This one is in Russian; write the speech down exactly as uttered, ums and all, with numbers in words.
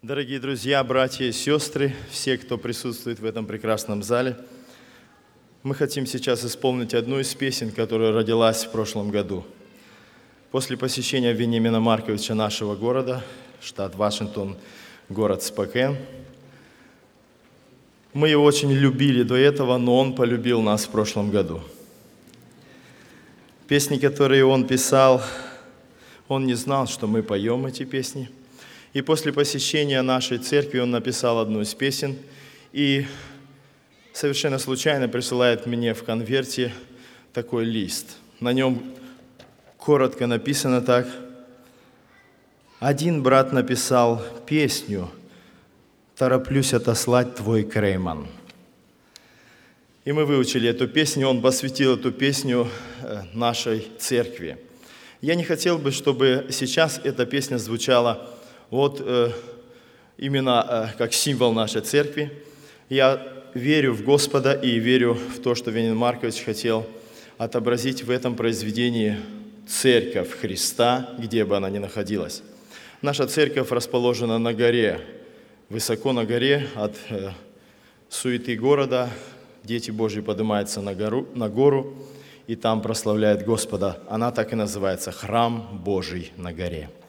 Дорогие друзья, братья и сестры, все, кто присутствует в этом прекрасном зале, мы хотим сейчас исполнить одну из песен, которая родилась в прошлом году. После посещения Вениамина Марковича нашего города, штат Вашингтон, город Спокен, мы его очень любили до этого, но он полюбил нас в прошлом году. Песни, которые он писал, он не знал, что мы поем эти песни. И после посещения нашей церкви он написал одну из песен и совершенно случайно присылает мне в конверте такой лист. На нем коротко написано так: «Один брат написал песню, тороплюсь отослать твой Крейман». И мы выучили эту песню, он посвятил эту песню нашей церкви. Я не хотел бы, чтобы сейчас эта песня звучала вот э, именно э, как символ нашей церкви. Я верю в Господа и верю в то, что Вениамин Маркович хотел отобразить в этом произведении церковь Христа, где бы она ни находилась. Наша церковь расположена на горе, высоко на горе от э, суеты города. Дети Божьи поднимаются на гору, на гору и там прославляют Господа. Она так и называется — Храм Божий на горе.